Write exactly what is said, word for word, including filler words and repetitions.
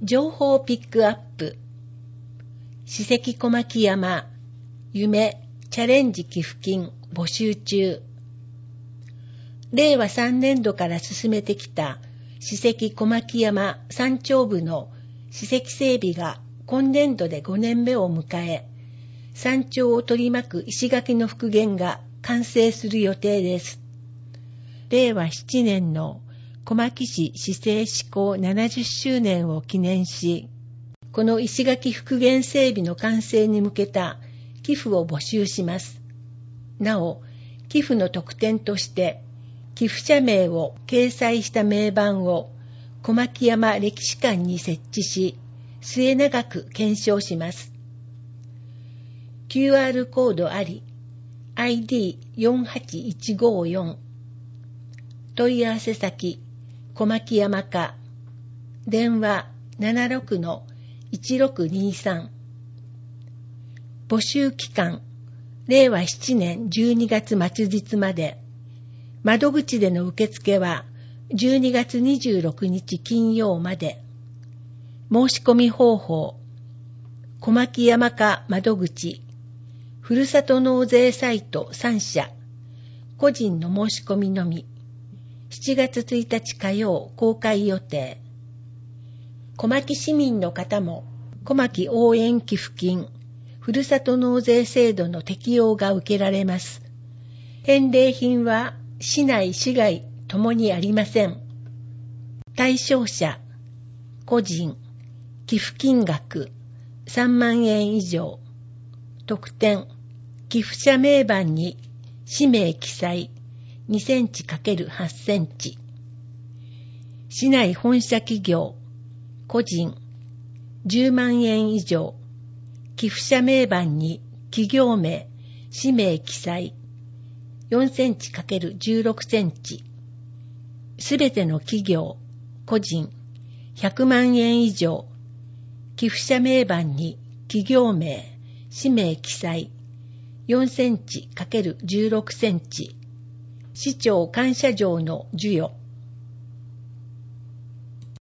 情報ピックアップ。史跡小牧山夢チャレンジ寄付金募集中。れいわさんねんどから進めてきた史跡小牧山山頂部の史跡整備が今年度でごねんめを迎え、山頂を取り巻く石垣の復元が完成する予定です。れいわななねんの小牧市市政施行ななじゅっしゅうねんを記念し、この石垣復元整備の完成に向けた寄付を募集します。なお、寄付の特典として、寄付者名を掲載した銘板を小牧山歴史館に設置し、末永く検証します。キューアール コードあり、アイディーよんはちいちごよん、問い合わせ先、小牧山課、電話 ななろくのいちろくにさん。募集期間、れいわななねんじゅうにがつ末日まで。窓口での受付はじゅうにがつにじゅうろくにち金曜まで。申し込み方法、小牧山課窓口、ふるさと納税サイトさんしゃ、個人の申し込みのみ。しちがつついたち火曜公開予定。小牧市民の方も小牧応援寄付金、ふるさと納税制度の適用が受けられます。返礼品は市内市外ともにありません。対象者、個人、寄付金額さんまんえん以上。特典、寄付者名板に氏名記載にセンチ×はちセンチ。市内本社企業、個人、じゅうまんえん以上。寄付者名板に企業名、氏名記載よんセンチ×じゅうろくセンチ。すべての企業、個人、ひゃくまんえん以上。寄付者名板に企業名、氏名記載よんセンチ×じゅうろくセンチ。市長感謝状の授与。